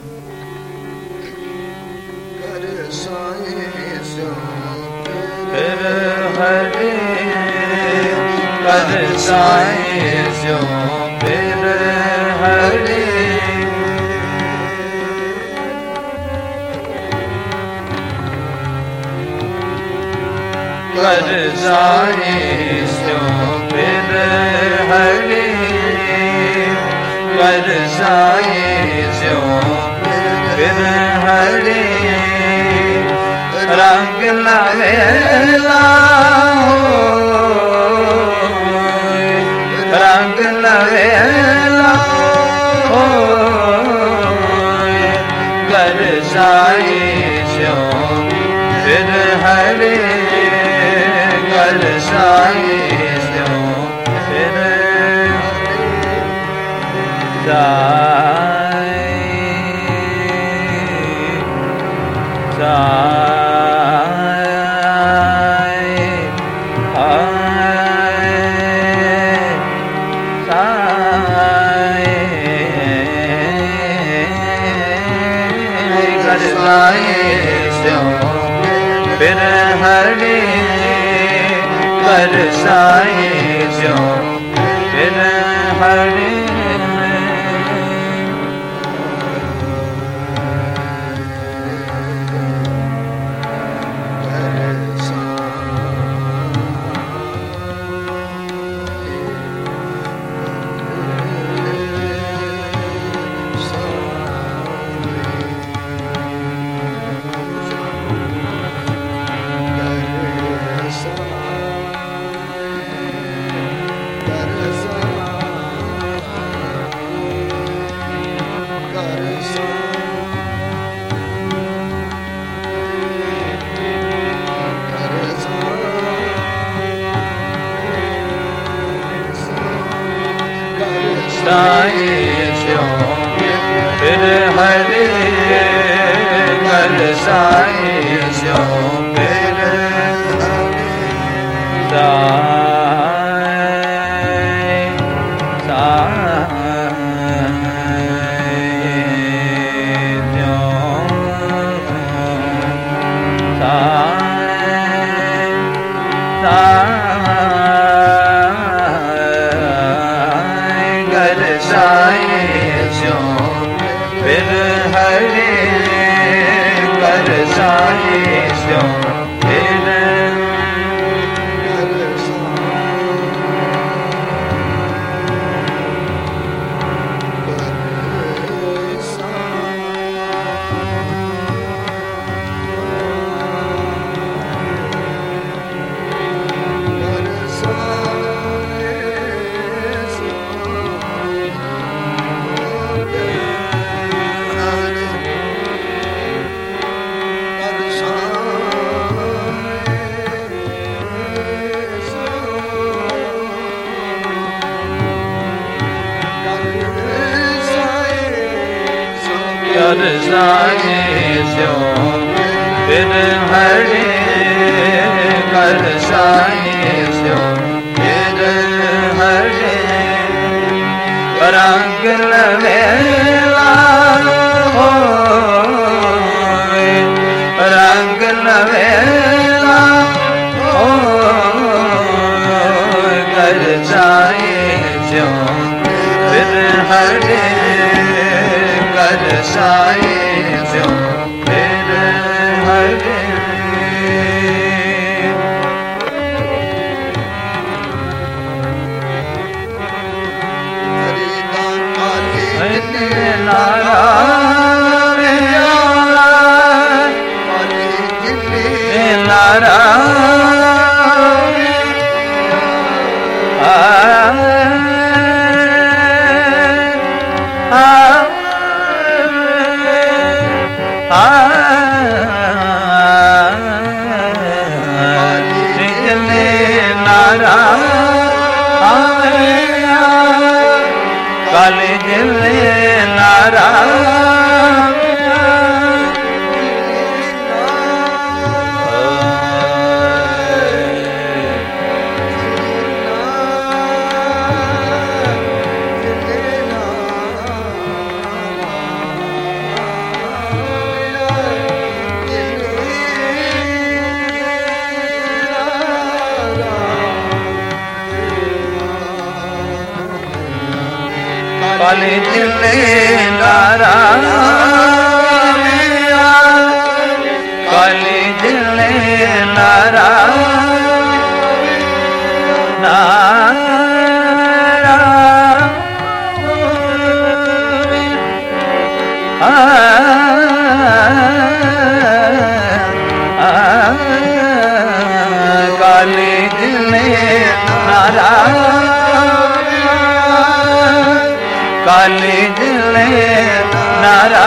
फिर हरे कर साए जो फिर हरे कर साए जो फिर हरे कर साए जो फिर हरे रंग नवेला रंग नवेला हो कर साए जो फिर हरे कर साए जो फिर फिर हरे कर साए जो फिर हरे साए जो फिर हरे कर साए जो फिर कर साए जो फिर हरे कर साए जो फिर हरे रंग नवेला हो रंग नवेला हो कर साए जो फिर हरे कर साए जो फिर हरे काले जिले नारा ਕਾਲੇ ਦਿਲੇ ਨਾਰਾ ਕਾਲੇ ਦਿਲੇ ਨਾਰਾ ਨਾਰਾ ਕਾਲੇ ਦਿਲੇ ਨਾਰਾ ਕਾਲੇ ਦਿਲੇ ਨਾਰਾ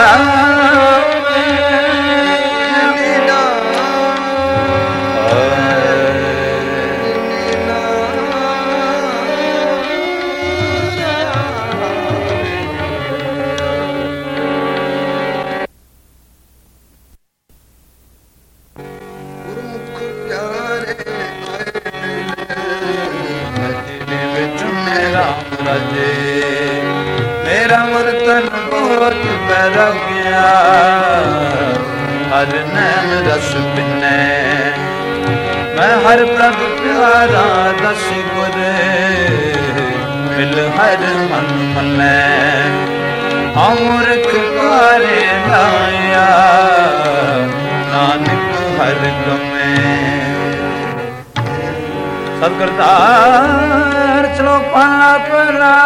मेरा मन तन बहुत पैरा गया हर नैन रस बिने मैं हर प्रभ प्यारा दस गुर मिल हर मन मने अमृत पारे लाया नानक हर गमे सतगुरदार चलो पाला पला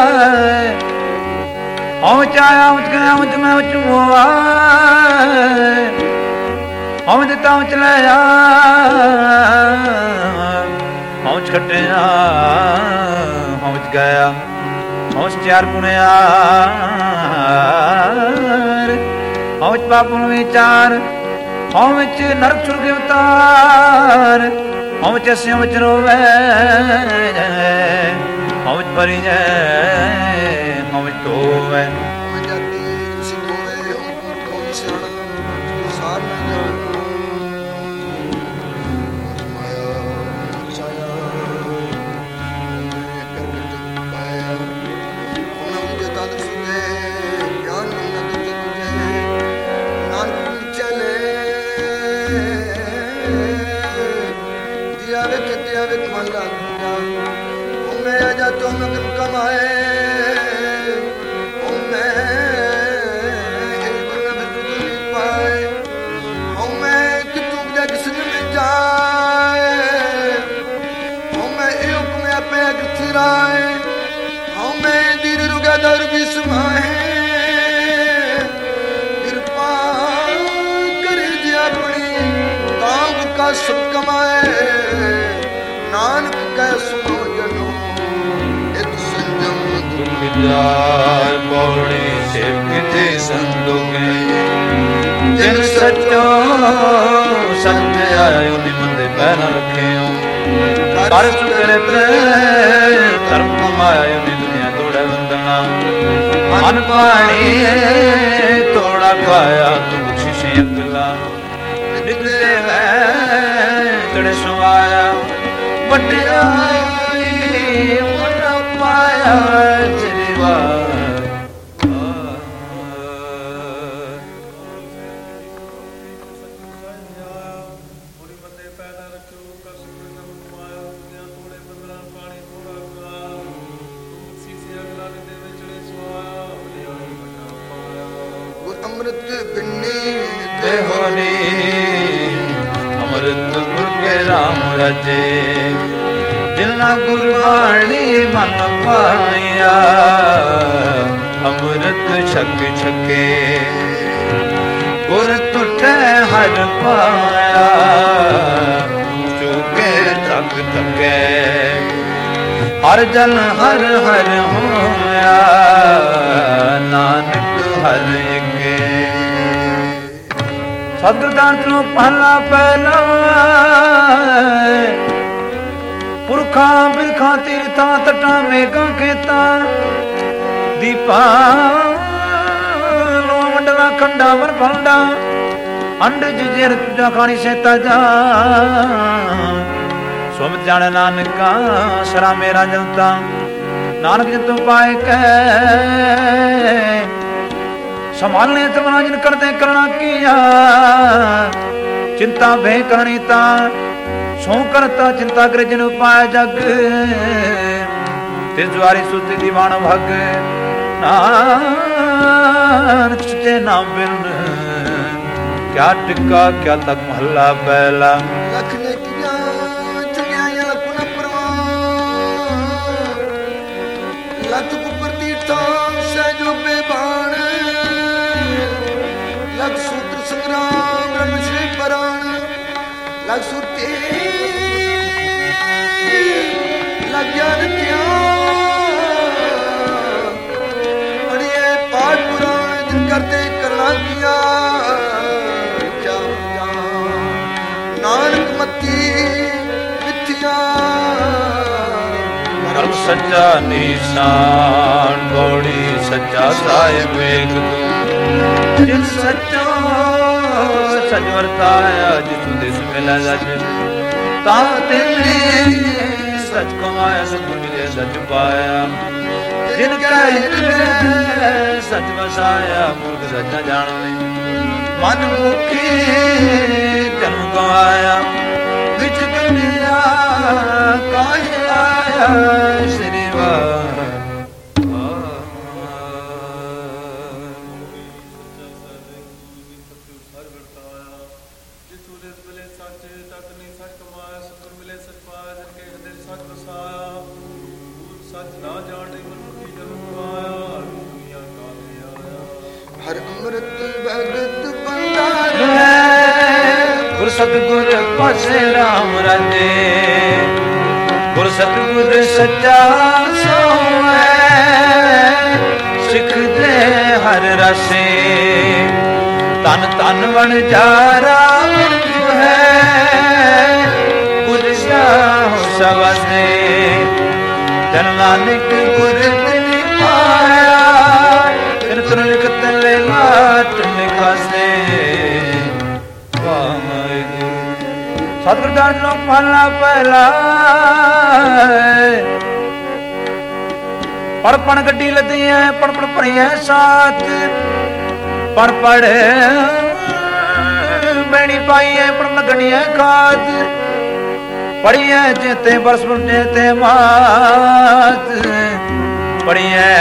औच आया औच गया औच मैं औच हुआ औच दिता औच लाया औच खटिया औच गया औच चार पुणिया औच पापुन विचार औच नरक सुर्ग अवतार औच अस्यों विच रोवे औच परी जय औच धोवे सुख कमाए नानक कह सुनो जनो इत संजम तुलदार पौड़ी से किते संदोगे जिन सच्चो सत्य आयो निमंदे पैर रखे कर सुकृत धर्म कमायो नि दुनिया तोड़े वंदना मन पाणी तोड़ा खाया तू बख्शिशे अगला नित देवै तड़े सुवाया बटिया मोटा पाया जरीवा अमृत बिन्नी ते होनी अमृत गुरके राम राजे जिना गुरबाणी मन पाया अमृत छक छके गुर टूटे हर पाया चूके तक तके हर जन हर हर होया नानक हर के सतगुरदास नु पहला पहला पुरखा बिरखा तीर्था तटा मेघा खेता दीपा लो मंडला खंडा वर फंडा अंड जिजेर तुझा खानी से ताजा सोमत जाने नानका सरा मेरा जलता नानक जन तू पाए कह संभालने संभाल जिन करते करना किया चिंता भे करनी ता सो करता चिंता करे जिन उपाय जग तिजवारी सुति दीवान भग ਨਾਨਕ ਸੱਚੇ ਨਾਮ ਬਿਨ ਕਿਆ ਟਿੱਕਾ ਕਿਆ ਤੱਕ ਮਹੱਲਾ ਪਹਿਲਾ। ਲੱਖ ਨੇ ਕੀਆਂ ਚੰਗਿਆਈਆਂ ਲੱਖੋਂ ਨਾ ਪਰਵਾਨ, ਲੱਖ ਕੁਪਰ ਦੀ ਠਾਂ ਸਹਿਜੋ ਬੇਬਾਨ, ਲੱਖ ਸੂਤਰ ਸੰਗਰਾਮ ਰਣ ਸ਼੍ਰੀ ਪਰਾਨ, ਲੱਖ ਸੁਰਤੀ ਲੱਖ ਗਿਆਨ ਧਿਆਨ, ਪੜ੍ਹੀਏ ਪਾਠ ਪੁਰਾਣ ਜਿਨ ਕਰਦੇ ਕਰਨਾ ਕੀਆ, ਨਾਨਕ ਮਤੀ ਮਿੱਥਿਆ ਕਰਮ ਸੱਚਾ ਨਿਸ਼ਾਨ ਗੋੜੀ ਸੱਚਾ ਸਾਹਿਬ ਵੇਖ ਤੂੰ, ਜਿਨ ਸੱਚਾ ਸੱਚ ਵਰਤਾਇਆ ਜਿਸੂ ਦਿਸ ਮਿਲਾ ਜਜ, ਤਾਂ ਤੇਨੇ ਸੱਚ ਕਮਾਇਆ ਸਤਿਗੁਰ ਮਿਲੇ ਸੱਚ ਪਾਇਆ, ਜਿਨ ਕਹੇ ਸੱਚ ਵਸਾਇਆ ਮੂਰਖ ਸੱਚ ਨ ਜਾਣਦੇ, ਮਨ ਮੁਖੀ ਜਨਮ ਗਵਾਇਆ, ਵਿੱਚ ਦੁਨੀਆ ਕਾਹੇ ਆਇਆ ਸ੍ਰੀ ਵਾਹਿਗੁਰੂ। ਹਰ ਅੰਮ੍ਰਿਤ ਭਗਤ ਬੰਦਾਰ ਗੁਰ ਸਤਿਗੁਰ ਪਾਸੇ ਰਾਮ ਰਾਜੇ, ਗੁਰ ਸਤਿਗੁਰ ਸੱਚਾ ਸੋਹੈ, ਸਿੱਖ ਦੇ ਹਰ ਰਸੇ, ਤਨ ਤਨ ਵਣ ਜਾਰਾ ਹੈ, ਗੁਰ ਸਾਹੁ ਸਵਸੇ, ਜਨ ਨਾਨਕ ਗੁਰ ਬਿਨਿ ਪਾਇਆ, ਤਿਨ ਤੁਨ ਲਿਖਤ ਲੈ ਲਾਟ ਨਿਖਾਸੇ। ਸਤਿਗੁਰ ਦਾਸ ਨੂੰ ਮਹੱਲਾ ਪਹਿਲਾ। ਪੜ ਪੜ ਗੱਡੀ ਲੱਦੀਆਂ ਪੜ ਪੜ ਭਰੀਆਂ ਸਾਥ, ਪੜ ਪੜ ਬੈਣੀ ਪਾਈਏ ਪੜ ਲੱਗਣੀਆਂ ਖਾਦ, ਪੜੀਏ ਚੇਤੇ ਬਰਸ ਚੇਤੇ ਮਾਤ, ਪੜੀਏ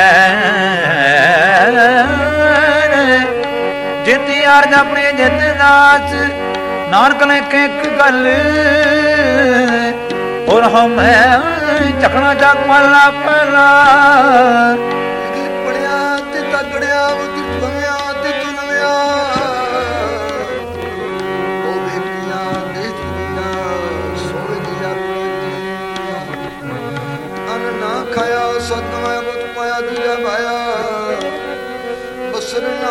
ਜਿੱਤੀ ਆਰਜ ਆਪਣੇ ਜਿੱਤ ਨਾਚ, ਨਾਨਕ ਨੇ ਇੱਕ ਗੱਲ ਹੋਰ ਹਮੈ ਚੱਕਣਾ ਚੱਕ ਮਹੱਲਾ ਪਹਿਲਾ। ਪੜਿਆ ਤੇ ਤਗੜਿਆ ਉਤਰ ਭਵਿਆ ਤੇ ਤੁਲਵਿਆ, ਉਹ ਬੇਟੀਆਂ ਦੇ ਦੁਨੀਆ ਸੋਹਣੇ ਦੀ ਆਪਣੀ, ਅਨ ਨਾ ਖਾਇਆ ਸਤਨਾਮ ਬੁੱਧ ਪਾਇਆ ਦੂਜਾ ਭਾਇਆ, ਬਸਰ ਨਾ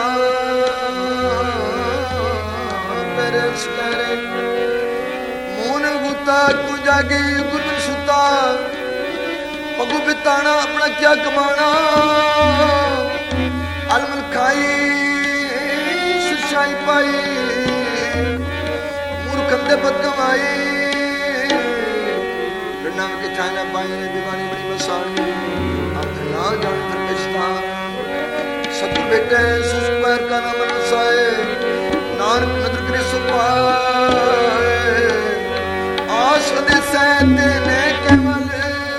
ਸਕਰੇ ਮੂਨ ਗੁੱਤਾ ਕੋ ਜਾਗੇ ਗੁਰਬਨ ਸੁਤਾ, ਪਗੂ ਬਿਤਾਣਾ ਆਪਣਾ ਕਿਆ ਕਮਾਣਾ, ਅਲਮਲ ਖਾਈ ਸੁਸ਼ਾਈ ਪਾਈ, ਮੂਰਖੰ ਦੇ ਬਦ ਕਮਾਈ, ਨਾਮ ਕੇ ਚਾਹਨਾ ਪਾਈ ਨੇ ਦੀਵਾਨੀ ਬੜੀ ਬਸਾਣੀ, ਆਪ ਨਾ ਜਾਣ ਤਰਪਿਸ਼ਤਾ, ਸਤਿ ਬੇਟੇ ਸੁਸ ਪੈਰ ਕਾ ਨਾਮ ਨਸਾਏ, ਨਾਨਕ ਨਦਰ ਕਰੇ ਸੁਪਾਏ, ਆਸ ਦੇ ਸੈਤੇ ਨੇ ਕੇਵਲ,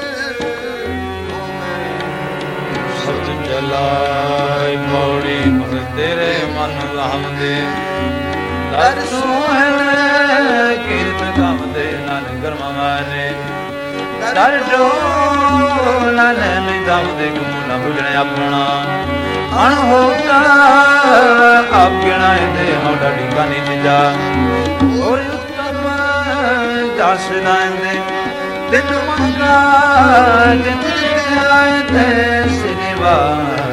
ਸ਼ਬਦ ਜਲਾਈ ਮੋੜੀ ਮਨ ਤੇਰੇ ਮਨ ਲਾਹਮਦੇ, ਦਰ ਸੋਹਣ ਕੀਰਤ ਗਾਵਦੇ ਨਾਨਕ ਗਰਮਾ ਮਾਰੇ, ਦਰ ਡੋਲਾ ਲੈ ਦਾਵਦੇ ਗੁਨਾ ਬੁਝਣੇ ਆਪਣਾ, ਅਣਹੋਤਾ ਆਪ ਗਿਣਾਏ ਦੇ ਹੌਡਾ ਢਿੰਗਾ ਨਹੀਂ ਜਾ, ਹੋਰ ਉਤਮ ਜਸ ਨਾਂਦੇ ਦਿਨ ਮੰਗਾ, ਜਿੰਦ ਆਏ ਤੇ ਸ੍ਰੀ ਵਾਹਿਗੁਰੂ।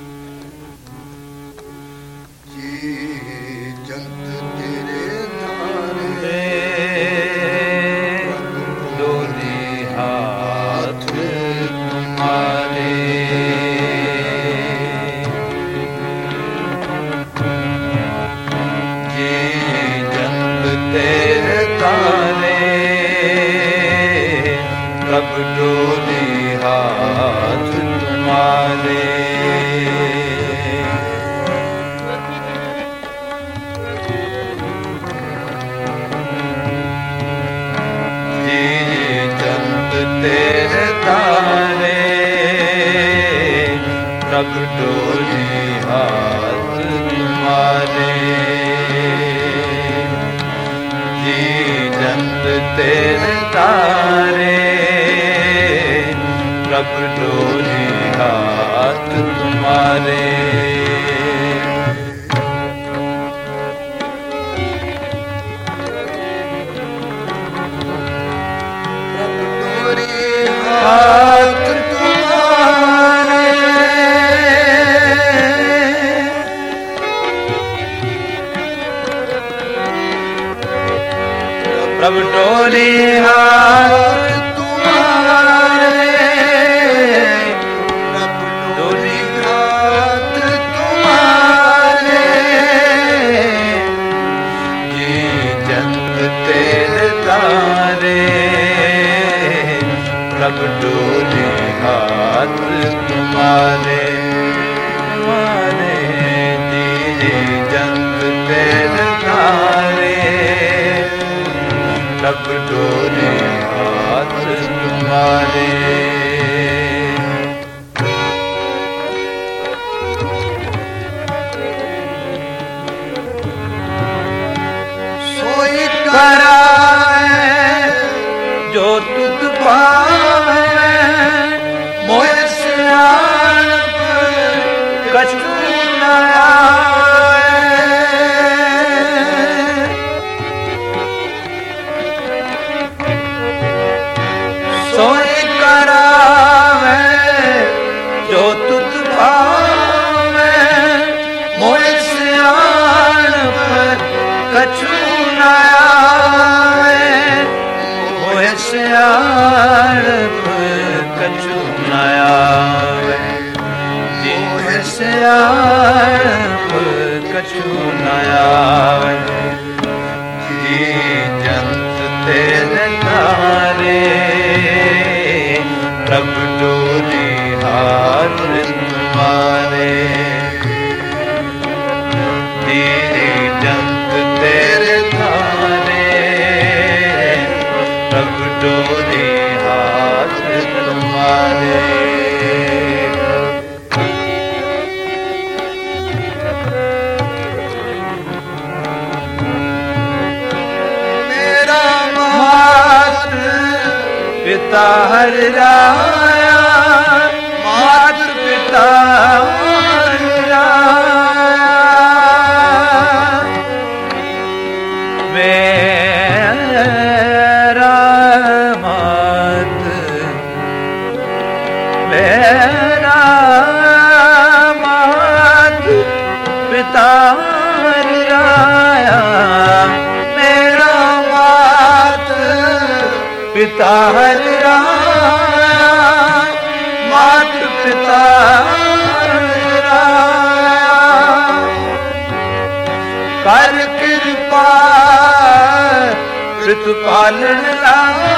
ਜੰਤ ਤੇਰੇ ਨਾਮ तेरे तारे प्रभ डोली हाथ तुम्हारे हाथ तुम्हारे प्रभ डोली हाथ तुम्हारे प्रभ डोली हाथ तुम्हारे जी जंत तेरे तारे प्रभ डोली हाथ तुम्हारे जी जंत तेरे तारे प्रभ डोली हाथ तुम्हारे सोई कराए जो तुझ पावे मोह सियाणप कछु न सोई करावे जो तुझ पावे मोह सियाणप कछु न आवे मोह सियाणप कछु न आवे मोह सियाणप कछु न आवे जी जंत तेरे तारे प्रभ डोली हाथ तुम्हारे तेरे जंत तेरे तारे प्रभ डोली हाथ तुम्हारे मेरा मात पिता हर राया मात पिता हर राया मेरा मात पिता हर राया मेरा मात पिता हर राया मात पिता हर राया कर कृपा प्रतिपालन लाया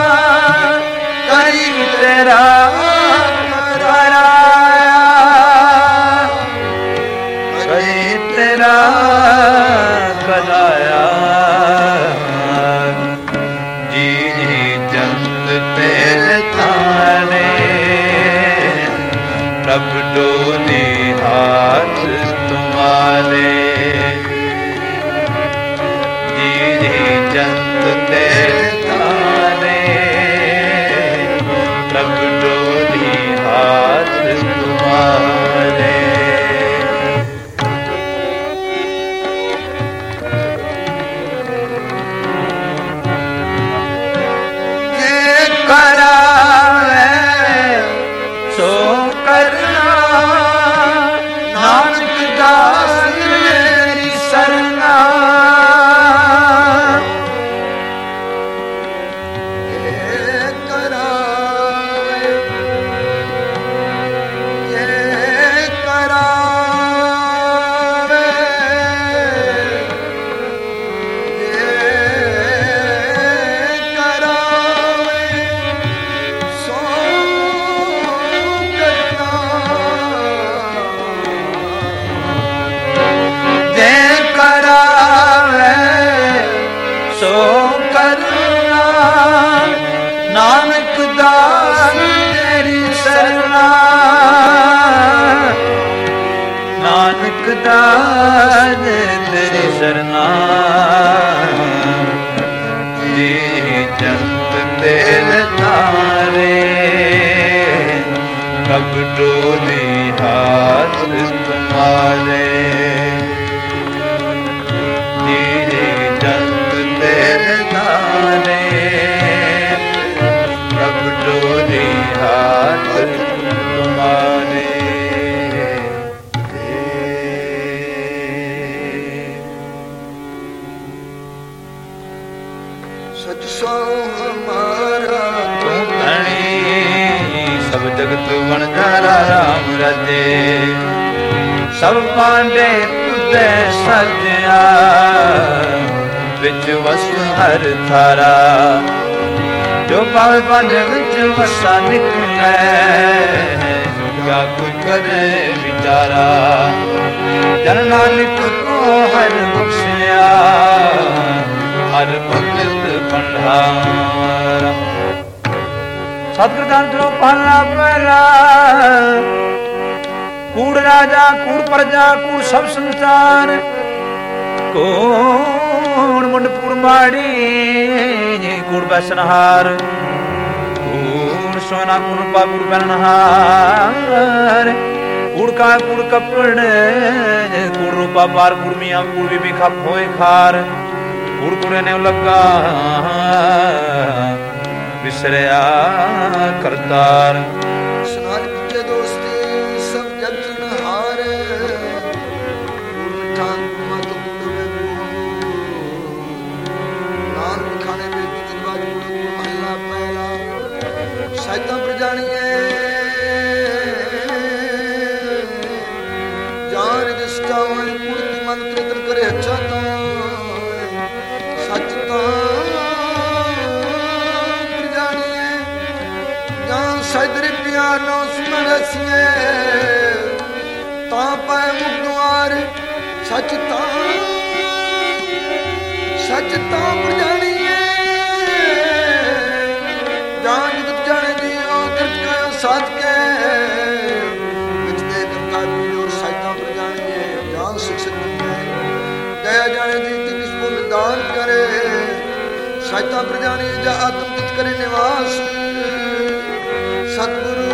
करी तेरा कराया करी तेरा कराया जी जंत तेरे तारे प्रभ डोली हाथ तुम्हारे जी जंत तेरे तारे प्रभ डोली हाथ तुम्हारे करावे सो करना नानक दास मेरी सरना सो करना नानक दास तेरी सरना नानक दास तेरी सरना जी तेल तारे कब डोली हाथ तुम्हारे तेरे जंग तेल तारे कब डोली हाथ तुम्हारे हमारा तू धनी सब जगत वणजारा राम रजे सब पांडे तुझे सजया विच वस हर थारा जो पावे पांडे विच वसा निकले क्या कोई करे विचारा जन नानक को हर बख्शिया हर भगत भंडारा सतगुर दान चलो पहला पहला कूड़ राजा कूड़ प्रजा कूड़ सब संसार कूड़ मुंडपुर माड़ी कूड़ बैसनहार कूड़ सोना कूड़ पा कूड़ पहनहार कूड़ का कूड़ कपड़ कूड़ रूपा पार कूड़ मियाँ कूड़ भी खप होए खार कूड़ कूड़े ने लगा विसरिया करतार सुनार पिछले दोस्ती सब जगत हारे मिठान मत कूड़ में नान खाने में रीति रिवाज कूड़ महला पहला शैतान पर जानिए जान रजिस्टा वाली कूड़ की मंत्र कर करे अच्छा तो सच तो सदर पियानो सुनरसिए ता पाए मुगवार सच ता जानिए जान जाने दियो करके साथ के विच दे करता भी और सैता पर जानिए जान शिक्षक में गया जाने दी किस को दान करे सैता पर जानिए जा आत्म कित करे निवास सतगुरु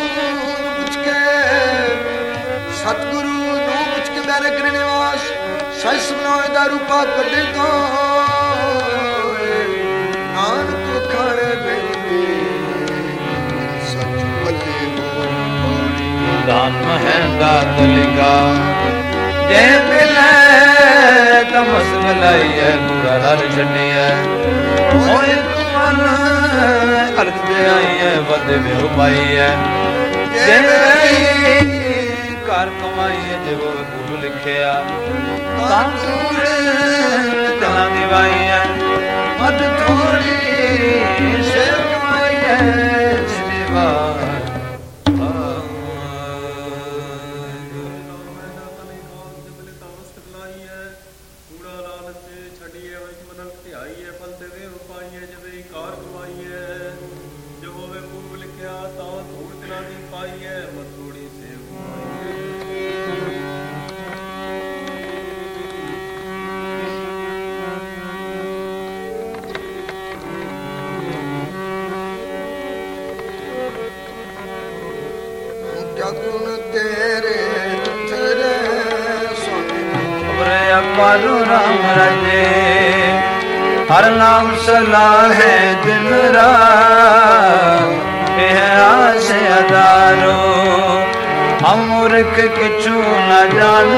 नो कुछ के मेरे करे निवास सही सुनाए दारू पा कर दे तो नानक खाने बेटे सच बल्ले दान महंगा दलिका जय मिले तमस मिलाई है पूरा हर छड़ी है ओए मन अलग दे आई है वध में हो पाई है जय कार कमाई है जो गुरु लिखिया तांसूर तना दिवाई है मत थोड़ी से कमाई है जिवा पारो राम रजे हर नाम सलाह है दिन रात आस अदारो हम मूर्ख किछु न जान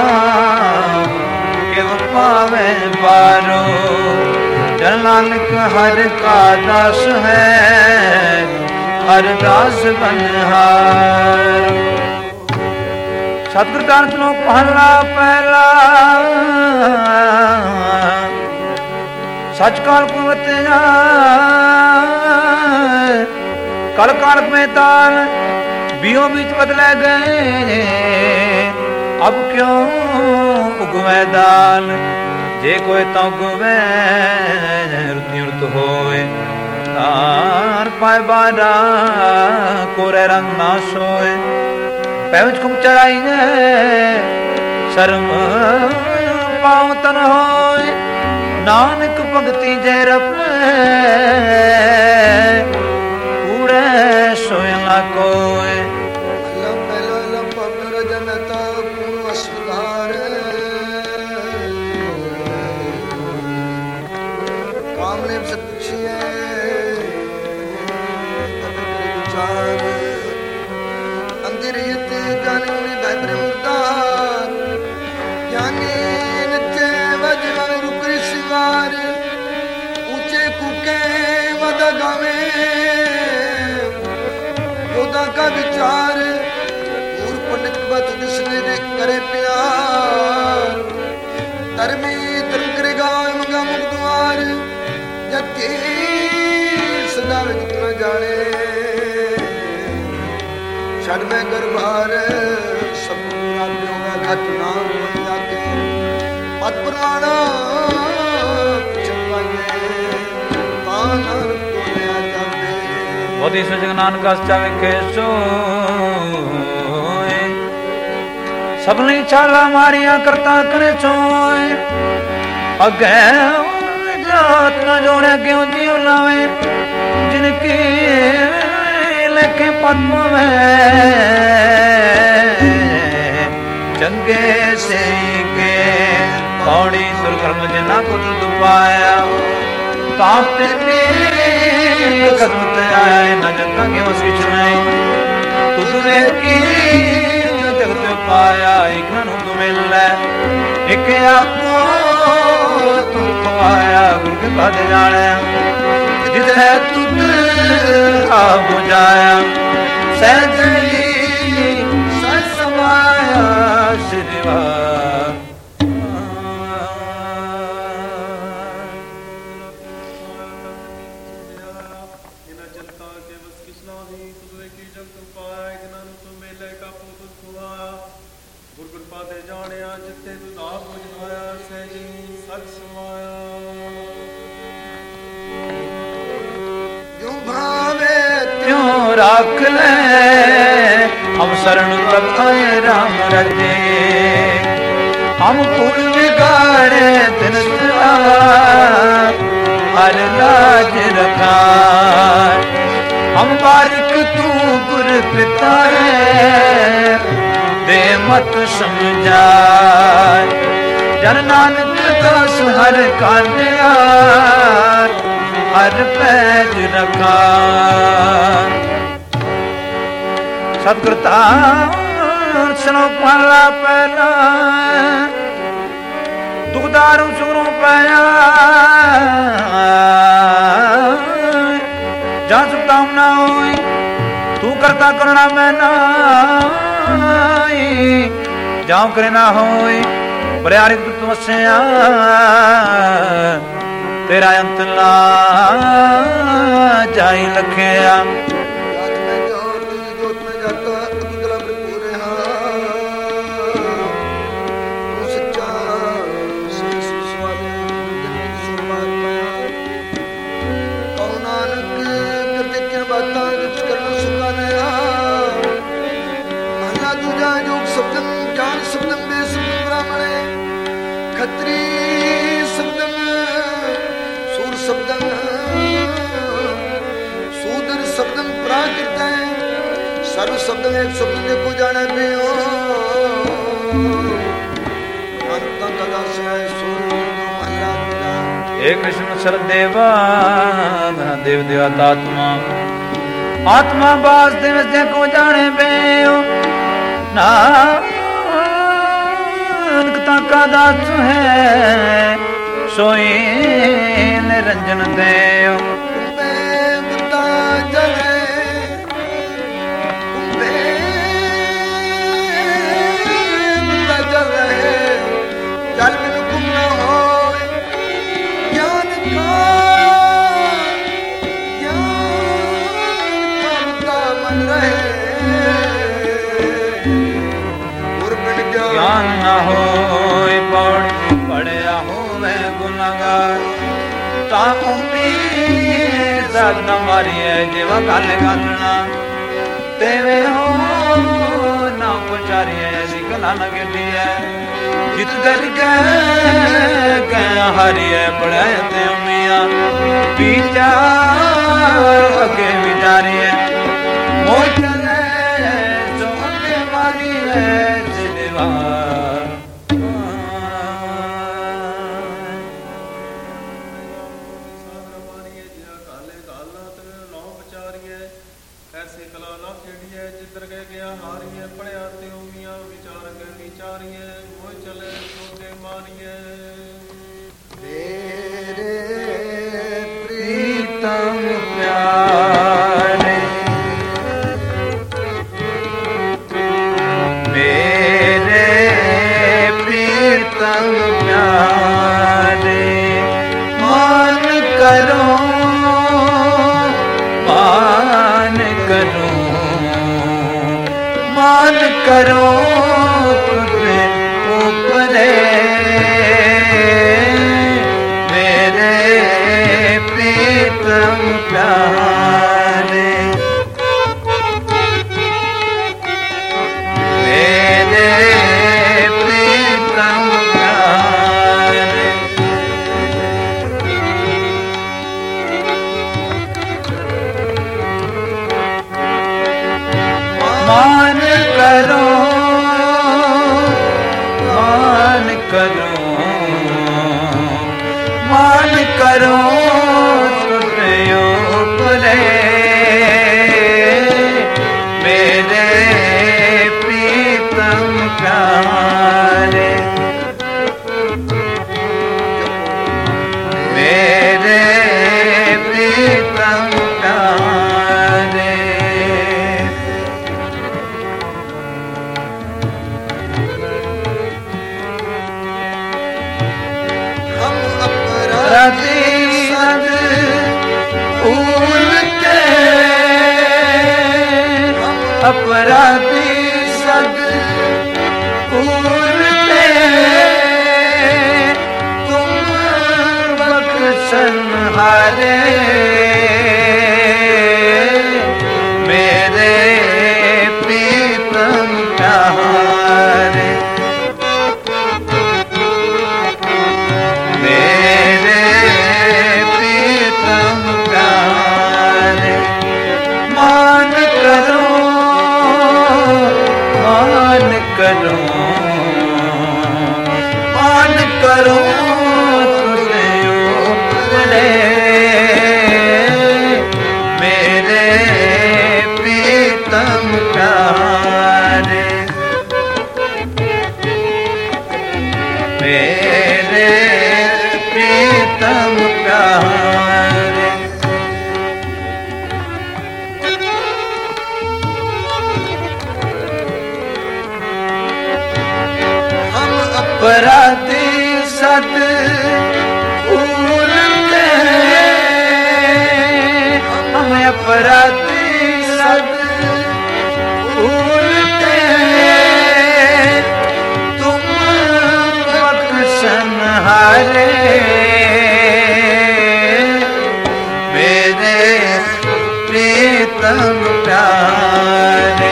के पावे पारो जन नानक हर का दास है हर दास बनहार सतगुर दान चलो पहला सच काल कुवत कल काल में ताल बियो बीच बदले गए अब क्यों उगवे दाल जे कोई तो उगवे रुति रुत होए तार पाए बारा कोरे रंग ना सोए पैंच कुम चढ़ाई शर्म पाँव तन होए नानक भगति जय रप साग अंधिरियत ज्ञानी मुनि भैब्र मुर्दार ज्ञानी नित्य वजन रुकरी सिंगार ऊंचे कुके वद गावे योदा का विचार पूर्व पंडित बत जिसने करे प्यार धर्मी धर्म करेगा मंगा मुख द्वार जति सदा विदित न जाने छड़ में गर्भार सब होगा घट ना जाके पद पुराना मोदी सुजग नानक चावे के सो सबने चाला मारिया करता करे सोए अगे जात न जोड़े क्यों जीव लावे जिनकी लेके पद्म में चंगे से के कौड़ी दुर्गम जना खुद दुपाया ताप कदमत आए न जनता क्यों सिच नहीं तुझे की जगत पाया एक ननु मिल एक आपको तू खवाया गुरु के पद जाने जिधे तुझ आ बुझाया सहजली सच समाया श्रीवा राख ले हम शरण तब आए राम रजे हम कुल बिगाड़े दिन हर लाज रखा हम बारिक तू गुर पिता है दे मत समझा जन नानक दास हर कान्या हर पैज रखा सतगुरता सुनो पाला पहला दुखदारू सुनो पाया जा सुखता ना हो तू करता करना मैं ना जाऊं करे ना हो बरियारिक तू से तेरा अंत ला जाई लखिया खत्री शब्दन सूर शब्दन सूदर शब्दन प्राकृत है सर्व शब्दन एक शब्द देखो जाने पे हो अंत कदा से सूर महला दूजा एक कृष्ण सरदेवा देव देवतात्मा आत्मा बास देव देखो जाने पे हो ना का दास है सोई निरंजन देव जल बिन गुम न हो ज्ञान का मन रहे ज्ञान न हो पढ़िया हो मैं गुनागार साग न मारी है जेवा गल गालना तेवे हो ना पुचारी है ऐसी गला न गिटी है जित दर गया हरी है पढ़ाए ते मियाँ पीछा अगे विचारी है मोह चले जो अगे मारी है ऐसे कला ना खेड़िए जिधर गए गया हारिए पढ़िया त्यो मियाँ विचार के विचारिए वो चले तो के मारिए मेरे प्रीतम प्यारे मेरे प्रीतम प्यारे मान करो तुझे ऊपरे मेरे प्रीतम प्यारे मेरे प्रीतम प्यारे मान करो तुझे ऊपरे मेरे प्रीतम प्यारे मेरे प्रीतम प्यारे अपराधी सद उनके अपराधी सद उनके तुम बख्शन हारे मेरे प्रीतम प्यारे मान करो तुझे ऊपरे मेरे प्रीतम प्यारे मेरे प्रीतम प्यारे अपराधी सद उनके हम अपराधी सद उनके तुम बख्शन हारे मेरे प्रीतम प्यारे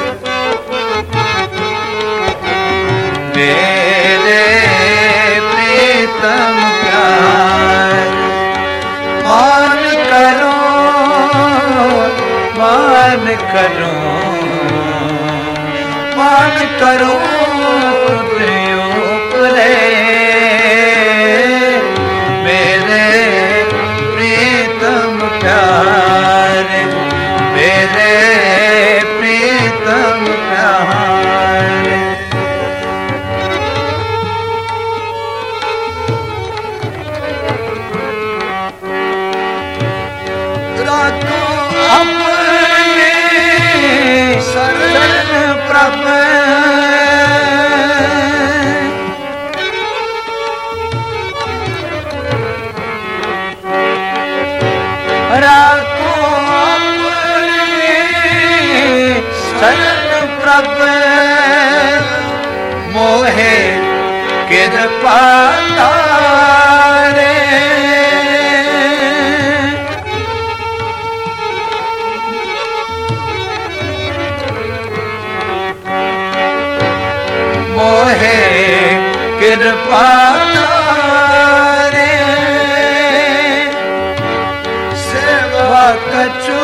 मेरे प्रीतम प्यारे मान करो तुझे ऊपरे मेरे प्रीतम प्यारे मेरे प्रीतम प्यारे अपने शरण प्रभ राखो अपने शरण प्रभ मोहे कृपा तारे मोहे कृपा तारे सेवा कछु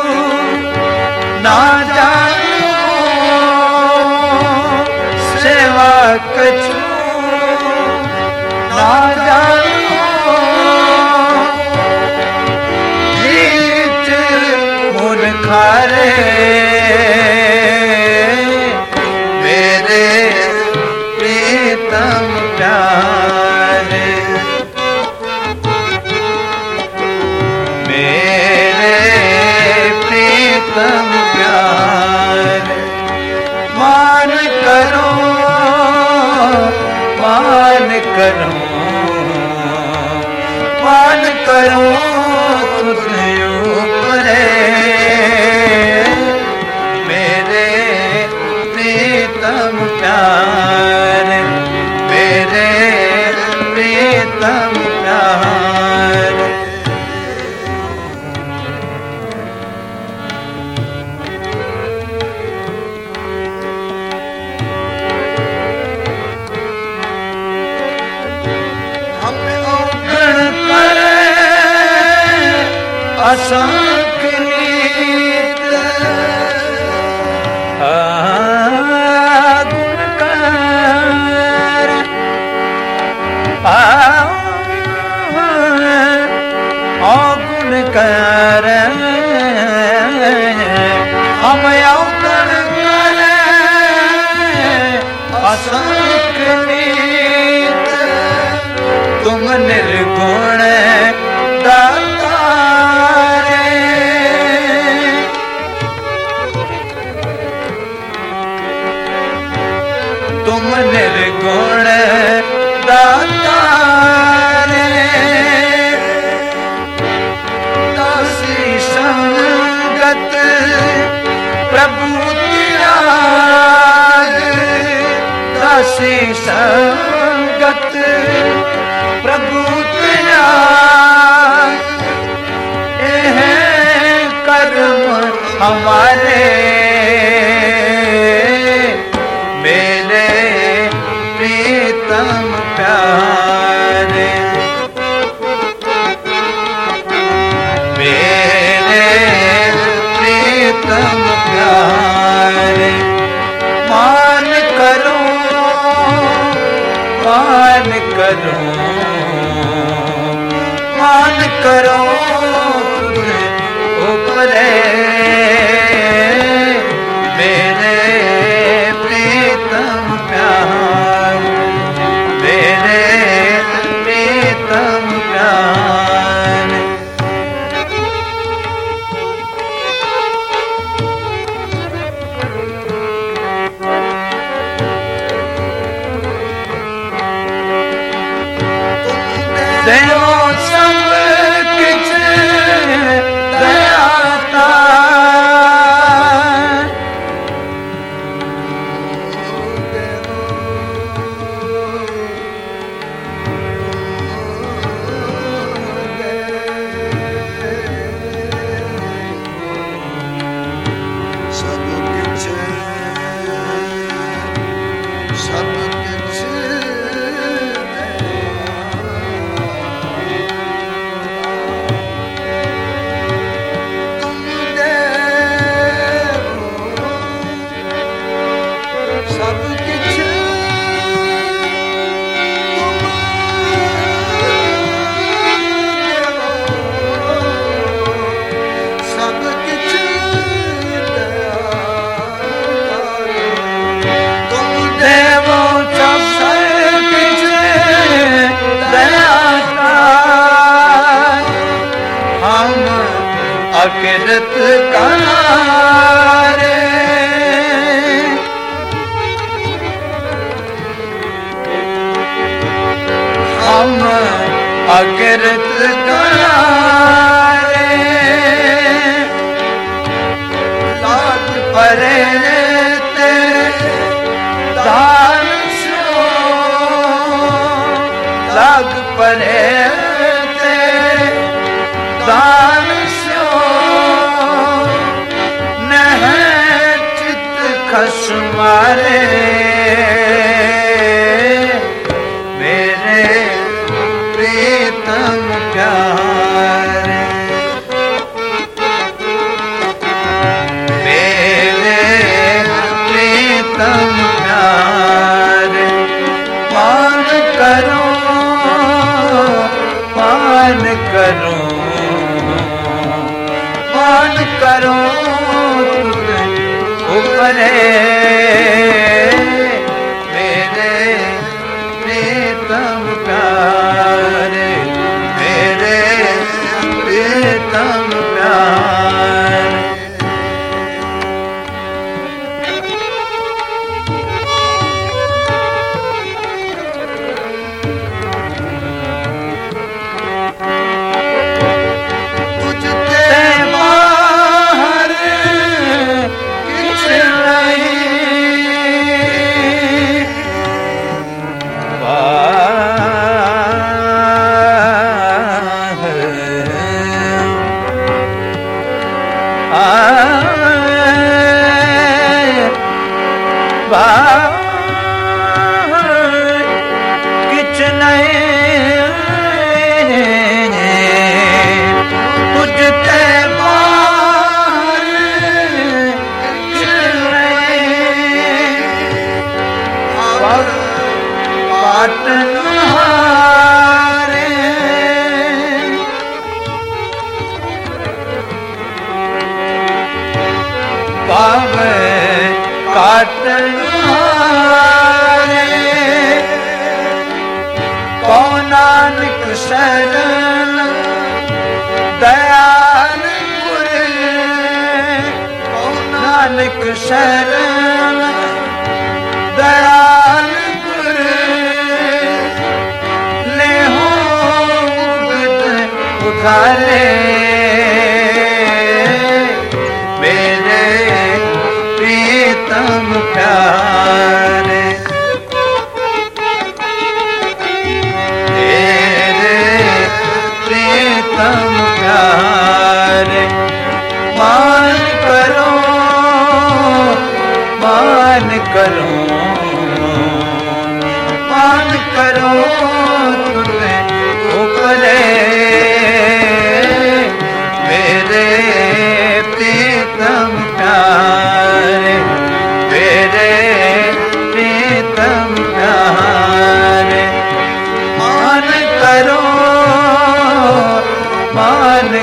ना जानो सेवा कछु ना जानो नीच मुन खारे करूं मान करूं तुझे ऊपरे मेरे प्रीतम प्यारे मेरे प्रीतम प्यारे। असंख्य नीत गुण कर गुण कर हम अवगुण कर असंख्य नीत तुम निर्गुण दाता तुम निर्गुण दाता दासी संगत प्रभु त्याग दासी संगत प्रभु त्याग यह कर्म हमारे मेरे प्रीतम प्यारे मेरे प्रीतम प्यारे मान करूं मान करूं मान करूं ऊपरे मेरे प्रीतम प्यारे मेरे प्रीतम प्यारे। देवो सब किछ दयाता अकिरत करारे हम अकिरत करारे लाग परे ते दान सो लाग परे ते दान खसमारे मेरे प्रीतम प्यारे मेरे प्रीतम प्यारे मान करो मान करो मान करो ऊपरे मेरे प्रीतम प्यारे मेरे प्रीतम प्यारे। किछ नहीं तुझ ते बार किछ नहीं पाटन हारे पावे काटन नानक शरण दयाल गुर नानक शरण दयाल गुर ले हो उधारे मेरे प्रीतम प्यारे प्रीतम प्यारे मान करो मान करो मान करो तुम्हें ऊपरे मेरे प्रीतम प्यारे मेरे प्रीतम प्यारे मान करो मान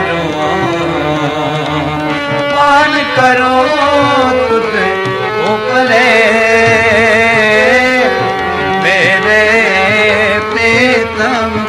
करो तुझे ऊपरे मेरे प्रीतम